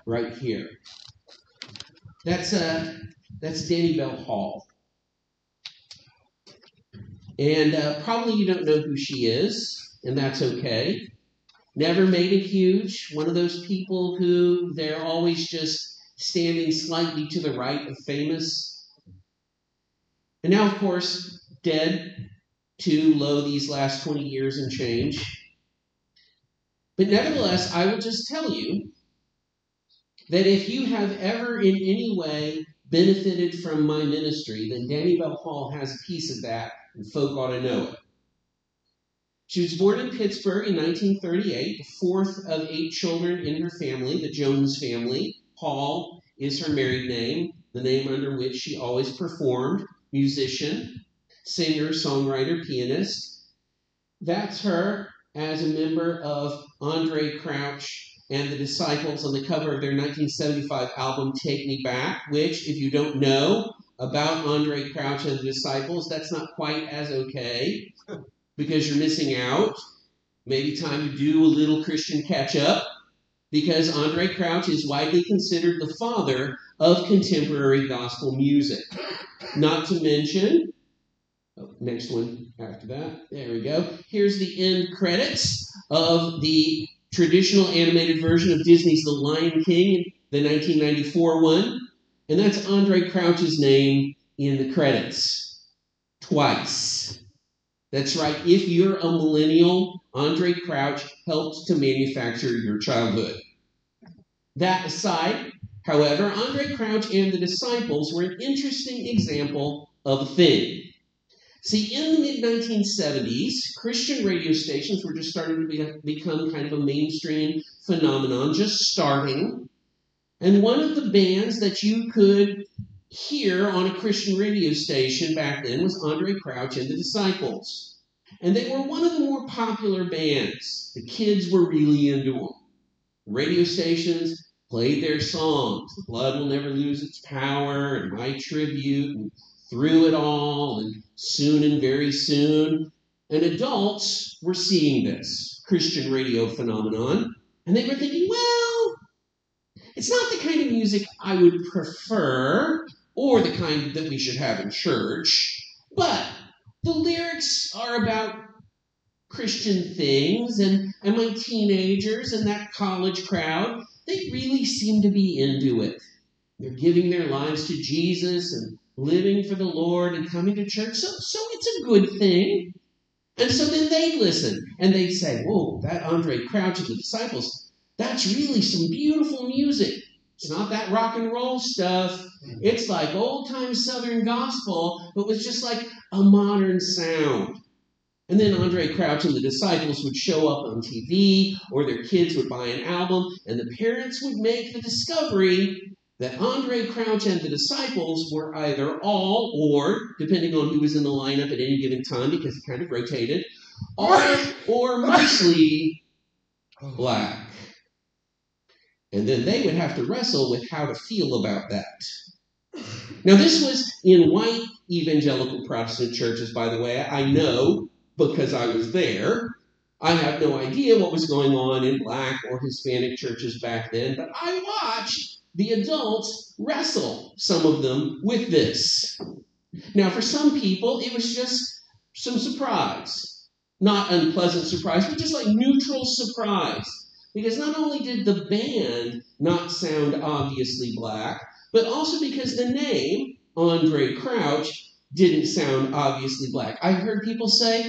right here. That's Danny Bell Hall. And probably you don't know who she is, and that's okay. Never made it huge. One of those people who they're always just standing slightly to the right of famous. And now, of course, dead to lo these last 20 years and change. But nevertheless, I will just tell you that if you have ever in any way benefited from my ministry, then Danny Bell Hall has a piece of that, and folk ought to know it. She was born in Pittsburgh in 1938, the fourth of 8 children in her family, the Jones family. Hall is her married name, the name under which she always performed. Musician, singer, songwriter, pianist. That's her as a member of Andraé Crouch and the Disciples on the cover of their 1975 album, Take Me Back, which, if you don't know about Andraé Crouch and the Disciples, that's not quite as okay, because you're missing out. Maybe time to do a little Christian catch-up, because Andraé Crouch is widely considered the father of contemporary gospel music. Not to mention, next one after that, there we go. Here's the end credits of the traditional animated version of Disney's The Lion King, the 1994 one, and that's Andraé Crouch's name in the credits. Twice. That's right. If you're a millennial, Andraé Crouch helped to manufacture your childhood. That aside, however, Andraé Crouch and the Disciples were an interesting example of a thing. See, in the mid-1970s, Christian radio stations were just starting to become kind of a mainstream phenomenon, just starting. And one of the bands that you could hear on a Christian radio station back then was Andraé Crouch and the Disciples. And they were one of the more popular bands. The kids were really into them. Radio stations played their songs. Blood Will Never Lose Its Power, and My Tribute, and Through It All, and Soon and Very Soon. And adults were seeing this Christian radio phenomenon, and they were thinking, well, it's not the kind of music I would prefer, or the kind that we should have in church, but the lyrics are about Christian things, and my teenagers and that college crowd, they really seem to be into it. They're giving their lives to Jesus and living for the Lord and coming to church, so it's a good thing. And so then they'd listen, and they'd say, whoa, that Andraé Crouch and the Disciples, that's really some beautiful music. It's not that rock and roll stuff. It's like old-time Southern gospel, but with just like a modern sound. And then Andraé Crouch and the Disciples would show up on TV, or their kids would buy an album, and the parents would make the discovery that Andraé Crouch and the Disciples were either all, or, depending on who was in the lineup at any given time, because it kind of rotated, all or mostly black. And then they would have to wrestle with how to feel about that. Now, this was in white evangelical Protestant churches, by the way. I know, because I was there. I have no idea what was going on in black or Hispanic churches back then, but I watched the adults wrestle, some of them, with this. Now, for some people, it was just some surprise. Not unpleasant surprise, but just like neutral surprise. Because not only did the band not sound obviously black, but also because the name, Andraé Crouch, didn't sound obviously black. I heard people say,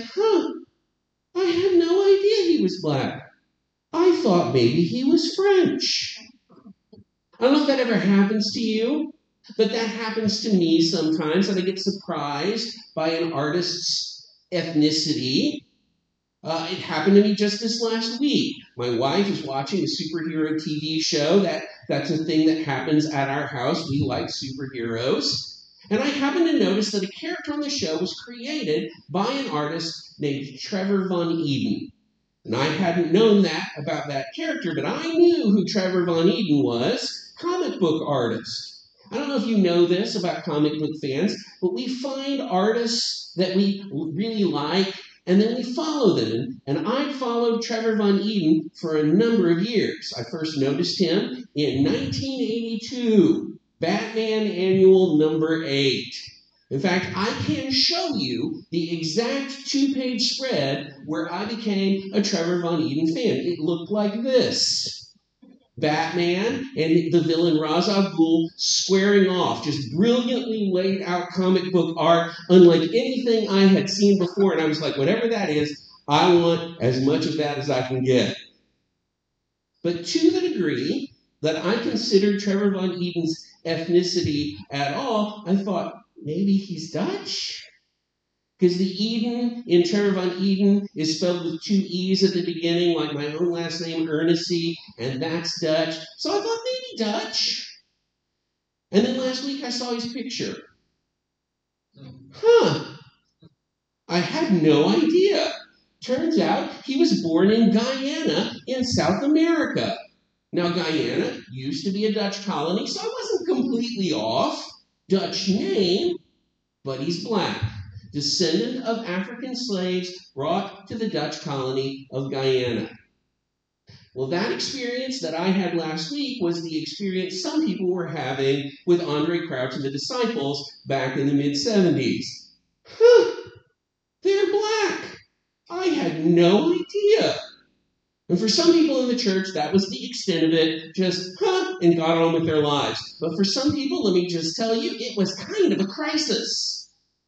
I had no idea he was black. I thought maybe he was French. I don't know if that ever happens to you, but that happens to me sometimes, and I get surprised by an artist's ethnicity. It happened to me just this last week. My wife is watching a superhero TV show. That's a thing that happens at our house. We like superheroes. And I happened to notice that a character on the show was created by an artist named Trevor Von Eden. And I hadn't known that about that character, but I knew who Trevor Von Eden was, comic book artist. I don't know if you know this about comic book fans, but we find artists that we really like, and then we follow them. And I followed Trevor Von Eden for a number of years. I first noticed him in 1982, Batman Annual number 8. In fact, I can show you the exact 2-page spread where I became a Trevor Von Eden fan. It looked like this. Batman and the villain Ra's al Ghul squaring off, just brilliantly laid out comic book art, unlike anything I had seen before. And I was like, whatever that is, I want as much of that as I can get. But to the degree that I considered Trevor Von Eden's ethnicity at all, I thought, maybe he's Dutch? Because the Eden in Trevor Von Eden is spelled with 2 E's at the beginning, like my own last name, Ernest, and that's Dutch. So I thought maybe Dutch. And then last week I saw his picture. I had no idea. Turns out he was born in Guyana in South America. Now, Guyana used to be a Dutch colony, so I wasn't completely off. Dutch name, but he's black. Descendant of African slaves brought to the Dutch colony of Guyana. Well, that experience that I had last week was the experience some people were having with Andre Crouch and the Disciples back in the mid-70s. They're black. I had no idea. And for some people in the church, that was the extent of it, just, and got on with their lives. But for some people, let me just tell you, it was kind of a crisis.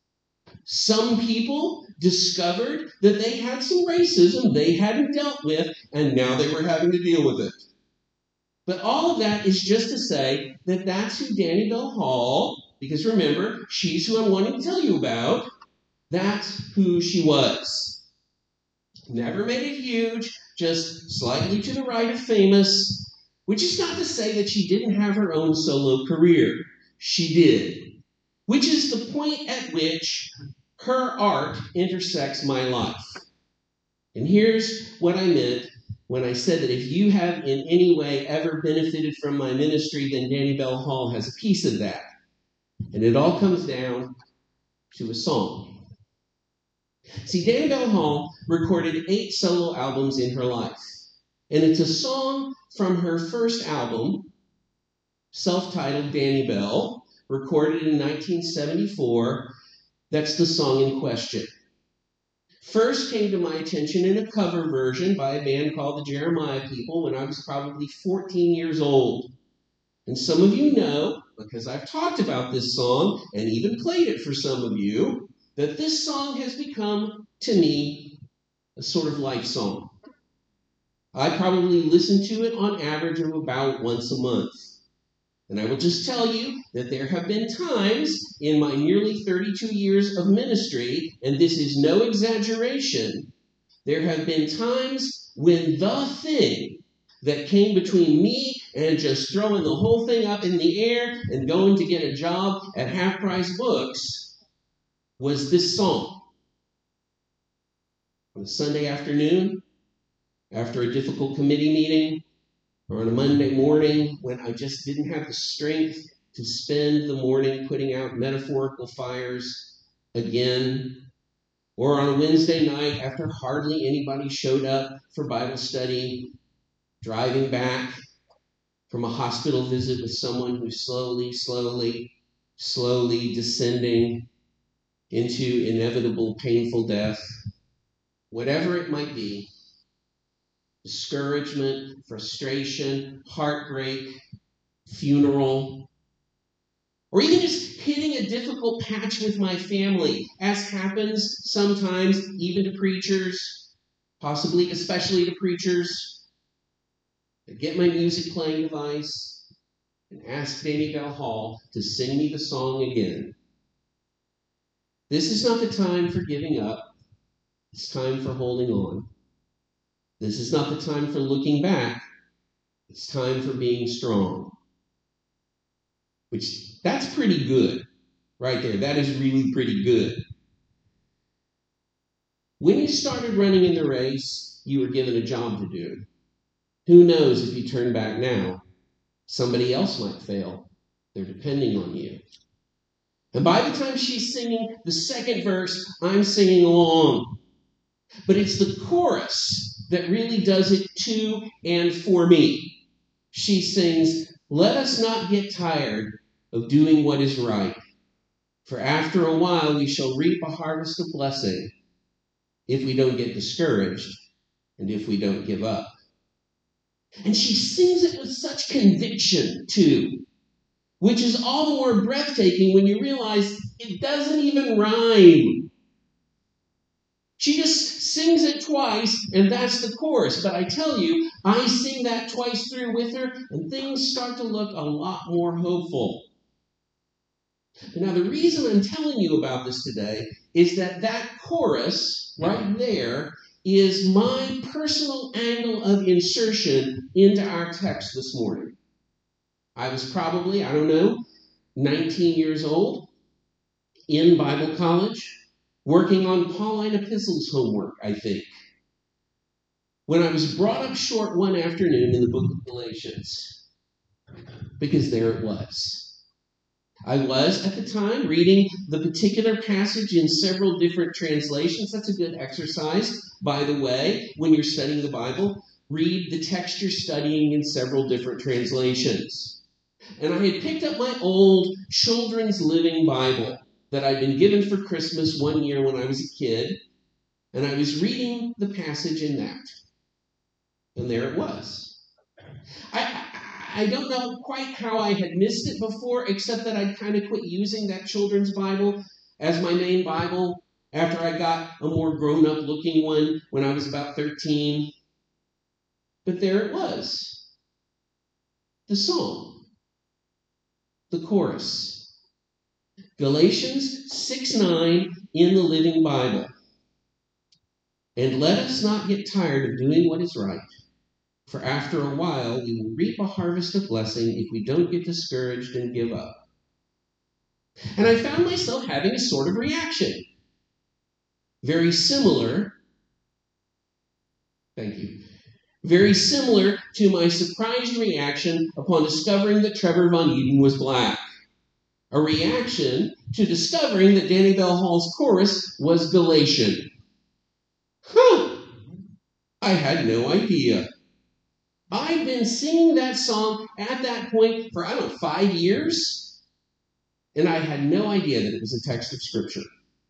Some people discovered that they had some racism they hadn't dealt with, and now they were having to deal with it. But all of that is just to say that that's who Danny Bell Hall, because remember, she's who I'm wanting to tell you about, that's who she was. Never made it huge, just slightly to the right of famous, which is not to say that she didn't have her own solo career. She did. Which is the point at which her art intersects my life. And here's what I meant when I said that if you have in any way ever benefited from my ministry, then Danny Bell Hall has a piece of that. And it all comes down to a song. See, Danny Bell Hall recorded 8 solo albums in her life. And it's a song from her first album, self-titled Danny Bell, recorded in 1974. That's the song in question. First came to my attention in a cover version by a band called the Jeremiah People when I was probably 14 years old. And some of you know, because I've talked about this song and even played it for some of you, that this song has become, to me, a sort of life song. I probably listen to it on average of about once a month. And I will just tell you that there have been times in my nearly 32 years of ministry, and this is no exaggeration, there have been times when the thing that came between me and just throwing the whole thing up in the air and going to get a job at Half Price Books was this song. On a Sunday afternoon, after a difficult committee meeting, or on a Monday morning when I just didn't have the strength to spend the morning putting out metaphorical fires again, or on a Wednesday night after hardly anybody showed up for Bible study, driving back from a hospital visit with someone who's slowly descending into inevitable painful death, whatever it might be, discouragement, frustration, heartbreak, funeral, or even just hitting a difficult patch with my family, as happens sometimes even to preachers, possibly especially to preachers. I get my music playing device and ask Danny Bell Hall to sing me the song again. This is not the time for giving up. It's time for holding on. This is not the time for looking back. It's time for being strong. That's pretty good right there. That is really pretty good. When you started running in the race, you were given a job to do. Who knows if you turn back now, somebody else might fail. They're depending on you. And by the time she's singing the second verse, I'm singing along. But it's the chorus that really does it to and for me. she sings, "Let us not get tired of doing what is right, for after a while we shall reap a harvest of blessing if we don't get discouraged and if we don't give up." And she sings it with such conviction, too, which is all the more breathtaking when you realize it doesn't even rhyme. She just sings it twice, and that's the chorus. But I tell you, I sing that twice through with her, and things start to look a lot more hopeful. Now, the reason I'm telling you about this today is that chorus right there is my personal angle of insertion into our text this morning. I was probably, 19 years old, in Bible college, working on Pauline epistles homework, I think, when I was brought up short one afternoon in the book of Galatians, because there it was. I was, at the time, reading the particular passage in several different translations. That's a good exercise, by the way, when you're studying the Bible. Read the text you're studying in several different translations. And I had picked up my old Children's Living Bible that I'd been given for Christmas one year when I was a kid, and I was reading the passage in that. And there it was. I don't know quite how I had missed it before, except that I'd kind of quit using that children's Bible as my main Bible after I got a more grown-up looking one when I was about 13. But there it was. The song. The chorus. Galatians 6:9 in the Living Bible. "And let us not get tired of doing what is right, for after a while we will reap a harvest of blessing if we don't get discouraged and give up." And I found myself having a sort of reaction. Very similar to my surprised reaction upon discovering that Trevor Von Eden was black. A reaction to discovering that Danny Bell Hall's chorus was Galatian. I had no idea. I'd been singing that song at that point for, 5 years, and I had no idea that it was a text of Scripture.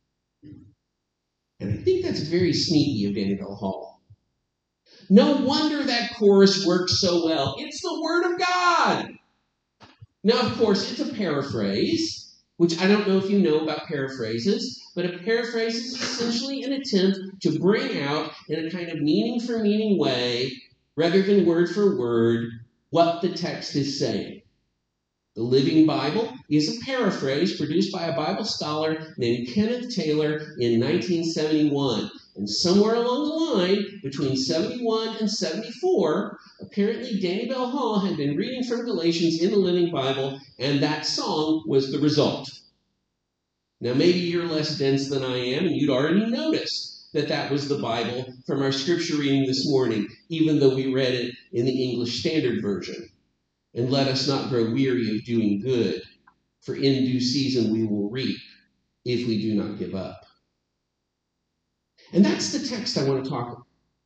And I think that's very sneaky of Danny Bell Hall. No wonder that chorus works so well. It's the Word of God. Now, of course, it's a paraphrase, which I don't know if you know about paraphrases, but a paraphrase is essentially an attempt to bring out, in a kind of meaning-for-meaning way, rather than word for word, what the text is saying. The Living Bible is a paraphrase produced by a Bible scholar named Kenneth Taylor in 1971. And somewhere along the line, between 71 and 74, apparently Danny Bell Hall had been reading from Galatians in the Living Bible, and that song was the result. Now, maybe you're less dense than I am, and you'd already noticed that was the Bible from our scripture reading this morning, even though we read it in the English Standard Version. "And let us not grow weary of doing good, for in due season we will reap if we do not give up." And that's the text I want to talk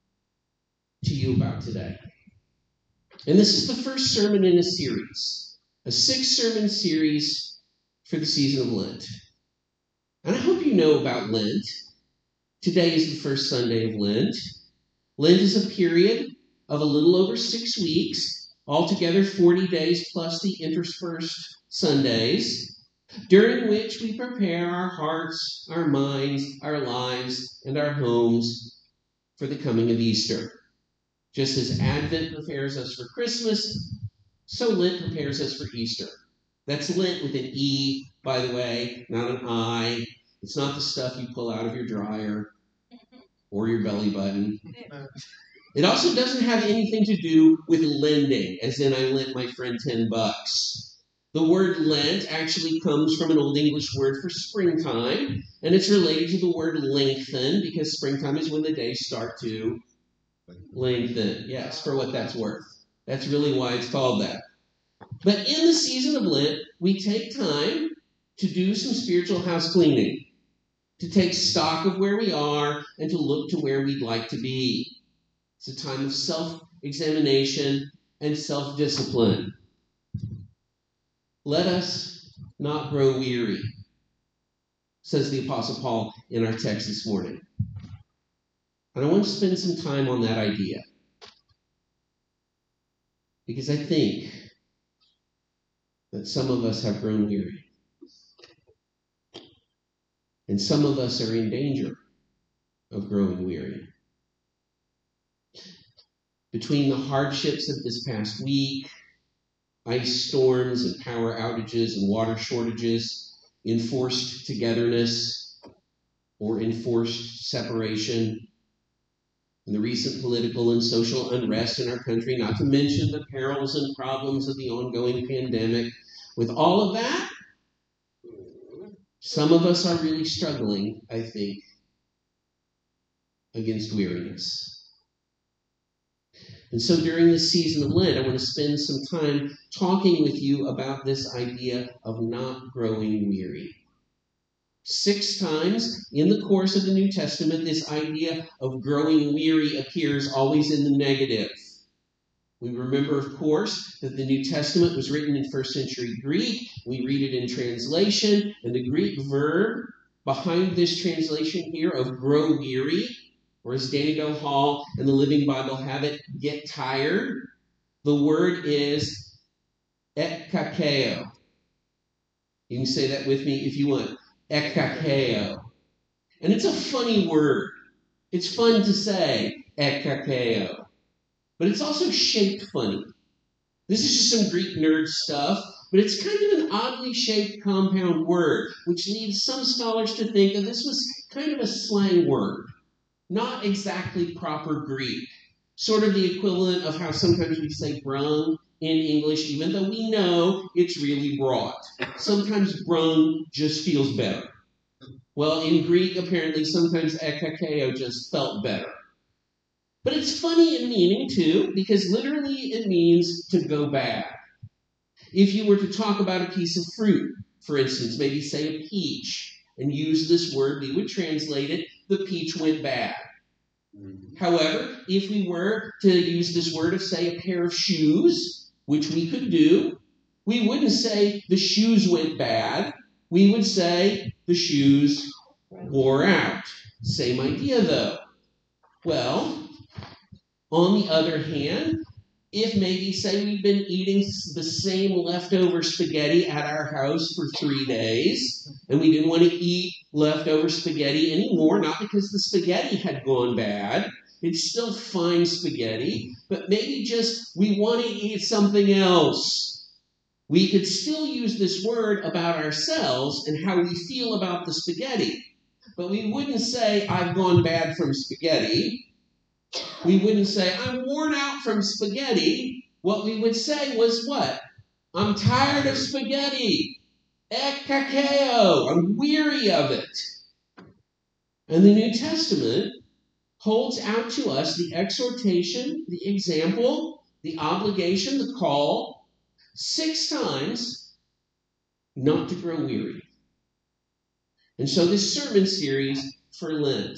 to you about today. And this is the first sermon in a series, a 6-sermon series for the season of Lent. And I hope you know about Lent. Today is the first Sunday of Lent. Lent is a period of a little over 6 weeks, altogether 40 days plus the interspersed Sundays, during which we prepare our hearts, our minds, our lives, and our homes for the coming of Easter. Just as Advent prepares us for Christmas, so Lent prepares us for Easter. That's Lent with an E, by the way, not an I. It's not the stuff you pull out of your dryer or your belly button. It also doesn't have anything to do with lending, as in I lent my friend $10. The word Lent actually comes from an Old English word for springtime, and it's related to the word lengthen, because springtime is when the days start to lengthen. Yes, for what that's worth. That's really why it's called that. But in the season of Lent, we take time to do some spiritual house cleaning, to take stock of where we are and to look to where we'd like to be. It's a time of self-examination and self-discipline. Let us not grow weary, says the Apostle Paul in our text this morning. And I want to spend some time on that idea, because I think that some of us have grown weary. And some of us are in danger of growing weary. Between the hardships of this past week, ice storms and power outages and water shortages, enforced togetherness or enforced separation, and the recent political and social unrest in our country, not to mention the perils and problems of the ongoing pandemic, with all of that, some of us are really struggling, I think, against weariness. And so during this season of Lent, I want to spend some time talking with you about this idea of not growing weary. 6 times in the course of the New Testament, this idea of growing weary appears always in the negative. We remember, of course, that the New Testament was written in first century Greek. We read it in translation, and the Greek verb behind this translation here of grow weary, or as Danny Dale Hall and the Living Bible have it, get tired, the word is ekkakeo. You can say that with me if you want. Ekkakeo. And it's a funny word. It's fun to say, ekkakeo. But it's also shaped funny. This is just some Greek nerd stuff, but it's kind of an oddly shaped compound word, which leads some scholars to think that this was kind of a slang word, not exactly proper Greek. Sort of the equivalent of how sometimes we say brung in English, even though we know it's really broad. Sometimes brung just feels better. Well, in Greek, apparently, sometimes ekkakeo just felt better. But it's funny in meaning, too, because literally it means to go bad. If you were to talk about a piece of fruit, for instance, maybe say a peach, and use this word, we would translate it, the peach went bad. However, if we were to use this word of, say, a pair of shoes, which we could do, we wouldn't say the shoes went bad. We would say the shoes wore out. Same idea, though. Well, on the other hand, if maybe, say, we've been eating the same leftover spaghetti at our house for 3 days, and we didn't want to eat leftover spaghetti anymore, not because the spaghetti had gone bad, it's still fine spaghetti, but maybe just we want to eat something else. We could still use this word about ourselves and how we feel about the spaghetti, but we wouldn't say, I've gone bad from spaghetti. We wouldn't say, I'm worn out from spaghetti. What we would say was what? I'm tired of spaghetti. Ekkakeo. I'm weary of it. And the New Testament holds out to us the exhortation, the example, the obligation, the call, 6 times not to grow weary. And so this sermon series for Lent,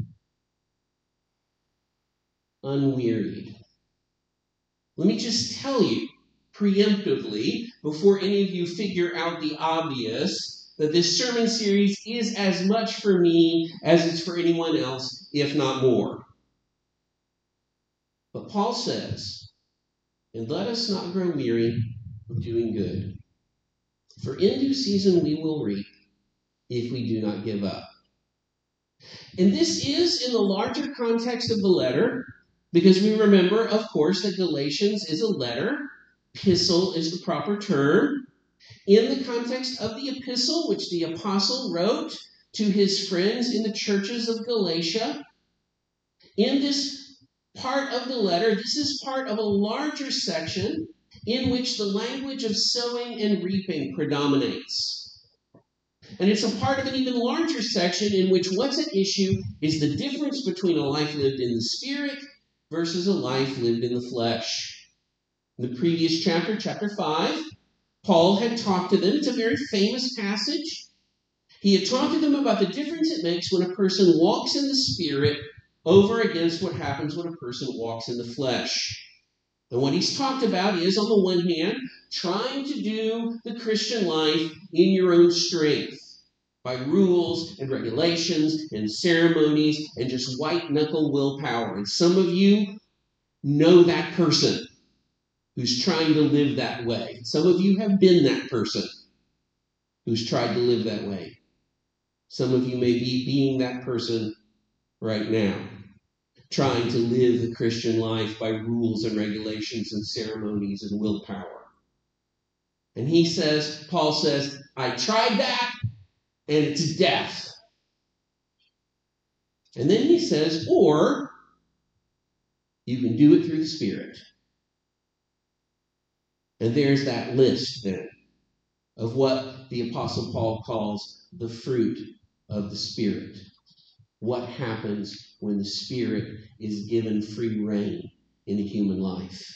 Unwearied. Let me just tell you preemptively, before any of you figure out the obvious, that this sermon series is as much for me as it's for anyone else, if not more. But Paul says, and let us not grow weary of doing good, for in due season we will reap if we do not give up. And this is in the larger context of the letter, because we remember, of course, that Galatians is a letter. Epistle is the proper term. In the context of the epistle, which the apostle wrote to his friends in the churches of Galatia, in this part of the letter, this is part of a larger section in which the language of sowing and reaping predominates. And it's a part of an even larger section in which what's at issue is the difference between a life lived in the Spirit versus a life lived in the flesh. In the previous chapter, chapter 5, Paul had talked to them. It's a very famous passage. He had talked to them about the difference it makes when a person walks in the Spirit over against what happens when a person walks in the flesh. And what he's talked about is, on the one hand, trying to do the Christian life in your own strength, by rules and regulations and ceremonies and just white-knuckle willpower. And some of you know that person who's trying to live that way. Some of you have been that person who's tried to live that way. Some of you may be being that person right now, trying to live the Christian life by rules and regulations and ceremonies and willpower. And Paul says, I tried that, and it's death. And then he says, or you can do it through the Spirit. And there's that list then of what the Apostle Paul calls the fruit of the Spirit. What happens when the Spirit is given free rein in a human life.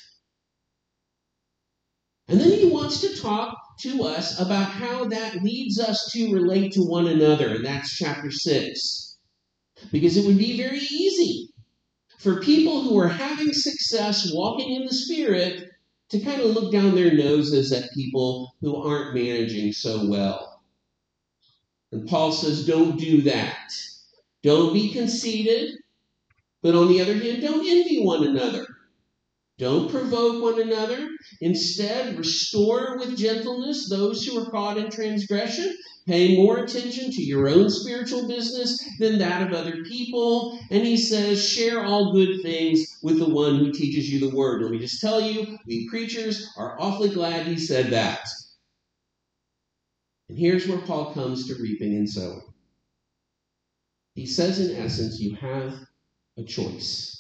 And then he wants to talk to us about how that leads us to relate to one another, and that's chapter 6. Because it would be very easy for people who are having success walking in the Spirit to kind of look down their noses at people who aren't managing so well. And Paul says, don't do that. Don't be conceited, but on the other hand, don't envy one another. Don't provoke one another. Instead, restore with gentleness those who are caught in transgression. Pay more attention to your own spiritual business than that of other people. And he says, share all good things with the one who teaches you the word. Let me just tell you, we preachers are awfully glad he said that. And here's where Paul comes to reaping and sowing. He says, in essence, you have a choice.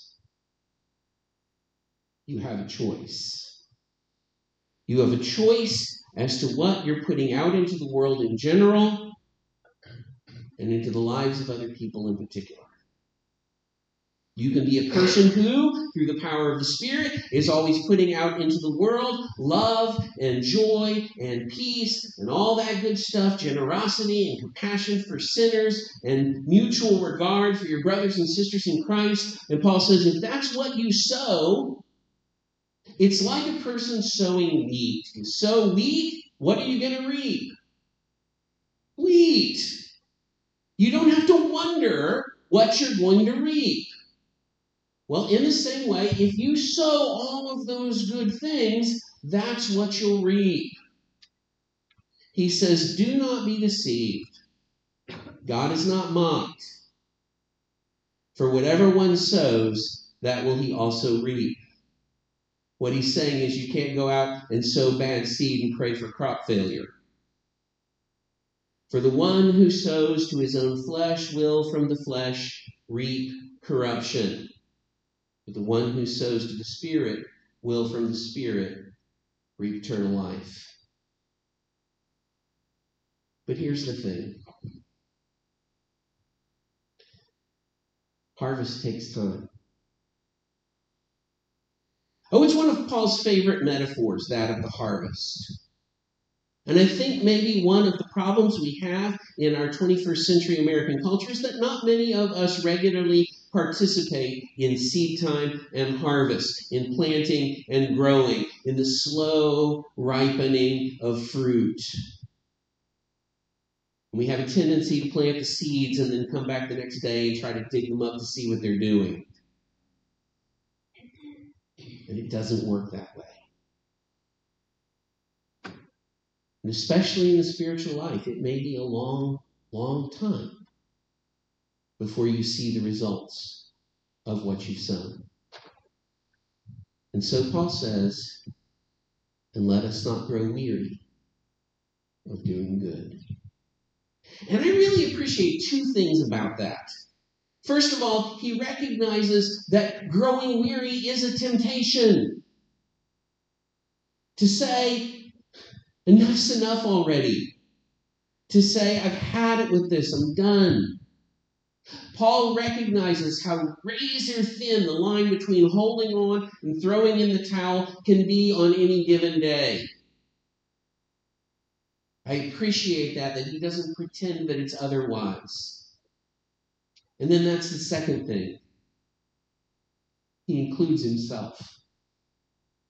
You have a choice. You have a choice as to what you're putting out into the world in general and into the lives of other people in particular. You can be a person who, through the power of the Spirit, is always putting out into the world love and joy and peace and all that good stuff, generosity and compassion for sinners and mutual regard for your brothers and sisters in Christ. And Paul says, if that's what you sow, it's like a person sowing wheat. You sow wheat, what are you going to reap? Wheat. You don't have to wonder what you're going to reap. Well, in the same way, if you sow all of those good things, that's what you'll reap. He says, do not be deceived. God is not mocked. For whatever one sows, that will he also reap. What he's saying is you can't go out and sow bad seed and pray for crop failure. For the one who sows to his own flesh will from the flesh reap corruption. But the one who sows to the Spirit will from the Spirit reap eternal life. But here's the thing. Harvest takes time. Oh, it's one of Paul's favorite metaphors, that of the harvest. And I think maybe one of the problems we have in our 21st century American culture is that not many of us regularly participate in seed time and harvest, in planting and growing, in the slow ripening of fruit. We have a tendency to plant the seeds and then come back the next day and try to dig them up to see what they're doing. And it doesn't work that way. And especially in the spiritual life, it may be a long, long time before you see the results of what you've sown. And so Paul says, and let us not grow weary of doing good. And I really appreciate two things about that. First of all, he recognizes that growing weary is a temptation. To say, enough's enough already. To say, I've had it with this, I'm done. Paul recognizes how razor thin the line between holding on and throwing in the towel can be on any given day. I appreciate that he doesn't pretend that it's otherwise. And then that's the second thing. He includes himself.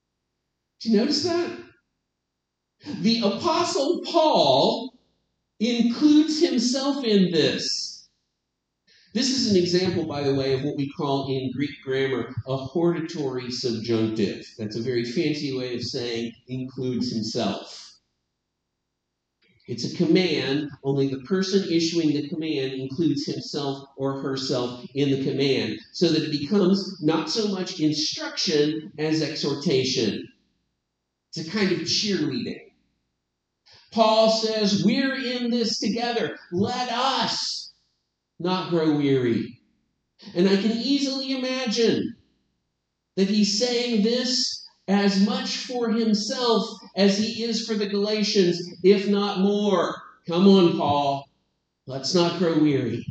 Did you notice that? The Apostle Paul includes himself in this. This is an example, by the way, of what we call in Greek grammar a hortatory subjunctive. That's a very fancy way of saying includes himself. It's a command, only the person issuing the command includes himself or herself in the command, so that it becomes not so much instruction as exhortation. It's a kind of cheerleading. Paul says, we're in this together. Let us not grow weary. And I can easily imagine that he's saying this as much for himself as he is for the Galatians, if not more. Come on, Paul. Let's not grow weary.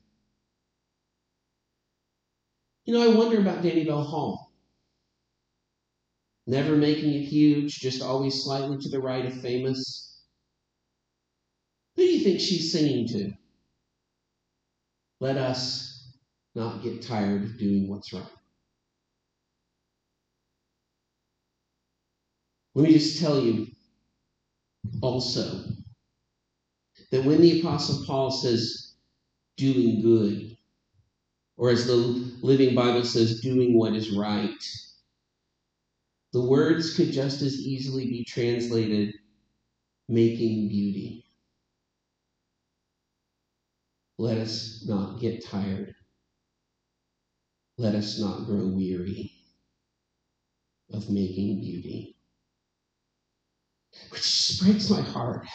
You know, I wonder about Danny Bell Hall. Never making it huge, just always slightly to the right of famous. Who do you think she's singing to? Let us not get tired of doing what's right. Let me just tell you also that when the Apostle Paul says doing good, or as the Living Bible says, doing what is right, the words could just as easily be translated making beauty. Let us not get tired. Let us not grow weary of making beauty. Which just breaks my heart.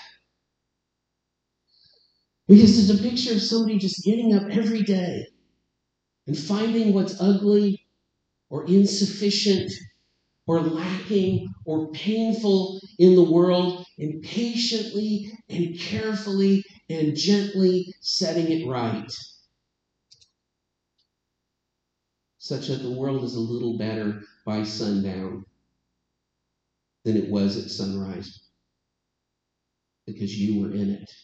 Because it's a picture of somebody just getting up every day and finding what's ugly or insufficient or lacking or painful in the world and patiently and carefully and gently setting it right, such that the world is a little better by sundown than it was at sunrise, because you were in it.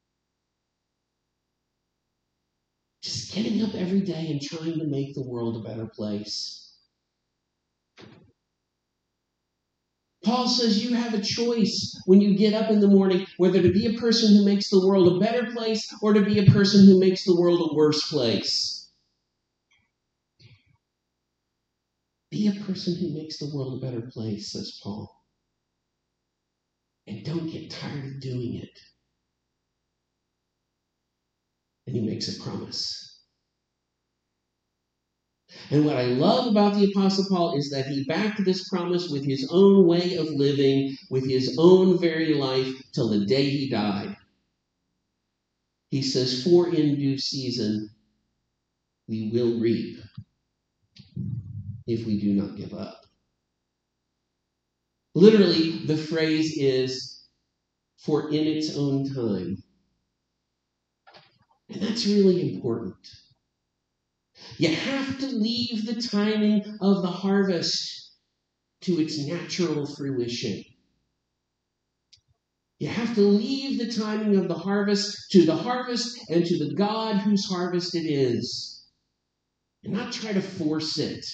Just getting up every day and trying to make the world a better place. Paul says you have a choice when you get up in the morning whether to be a person who makes the world a better place or to be a person who makes the world a worse place. Be a person who makes the world a better place, says Paul. And don't get tired of doing it. And he makes a promise. And what I love about the Apostle Paul is that he backed this promise with his own way of living, with his own very life, till the day he died. He says, for in due season we will reap if we do not give up. Literally, the phrase is, for in its own time. And that's really important. You have to leave the timing of the harvest to its natural fruition. You have to leave the timing of the harvest to the harvest and to the God whose harvest it is. And not try to force it.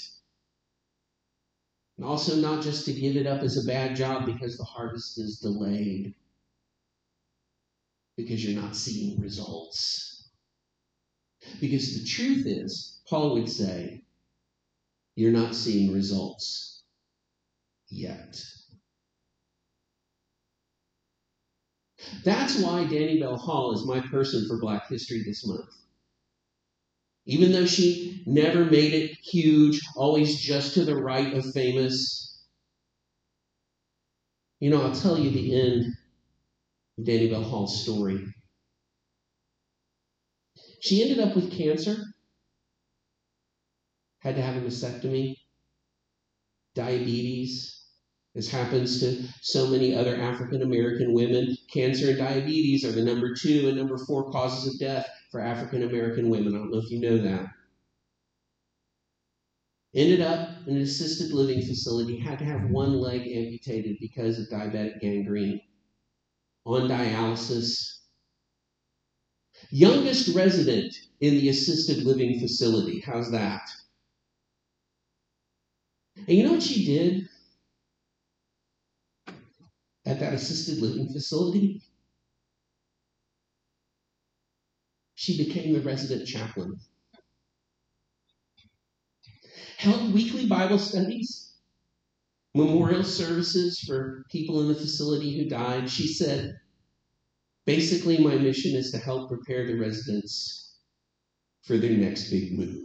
And also not just to give it up as a bad job because the harvest is delayed. Because you're not seeing results. Because the truth is, Paul would say, you're not seeing results yet. That's why Danny Bell Hall is my person for Black History this month. Even though she never made it huge, always just to the right of famous. You know, I'll tell you the end of Danny Bell Hall's story. She ended up with cancer, had to have a mastectomy, diabetes. This happens to so many other African American women. Cancer and diabetes are the number 2 and number 4 causes of death for African American women. I don't know if you know that. Ended up in an assisted living facility, had to have one leg amputated because of diabetic gangrene. On dialysis. Youngest resident in the assisted living facility. How's that? And you know what she did? at that assisted living facility. She became the resident chaplain, held weekly Bible studies, memorial services for people in the facility who died. She said, basically, my mission is to help prepare the residents for their next big move.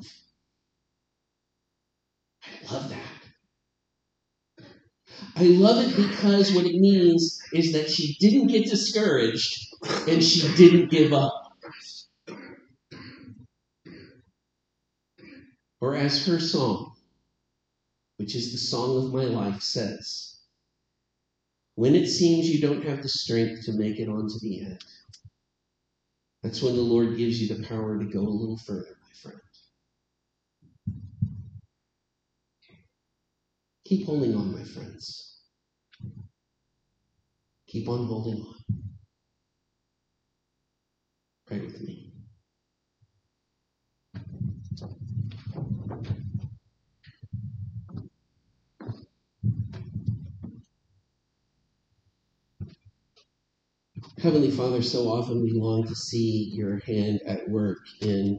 I love that. I love it because what it means is that she didn't get discouraged and she didn't give up. Or as her song, which is the song of my life, says, when it seems you don't have the strength to make it on to the end, that's when the Lord gives you the power to go a little further, my friend. Keep holding on, my friends. Keep on holding on. Pray with me. Heavenly Father, so often we long to see your hand at work in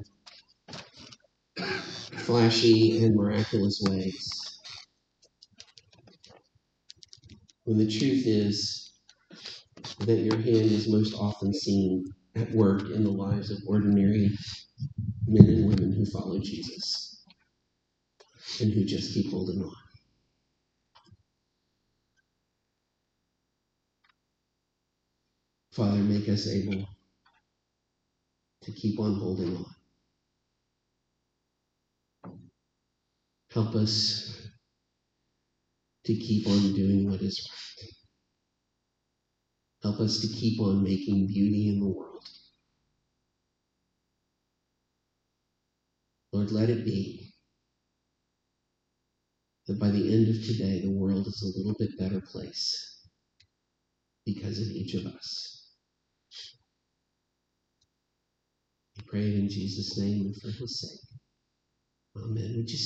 flashy and miraculous ways. When the truth is that your hand is most often seen at work in the lives of ordinary men and women who follow Jesus and who just keep holding on. Father, make us able to keep on holding on. Help us to keep on doing what is right. Help us to keep on making beauty in the world. Lord, let it be that by the end of today, the world is a little bit better place because of each of us. We pray it in Jesus' name and for his sake. Amen. Would you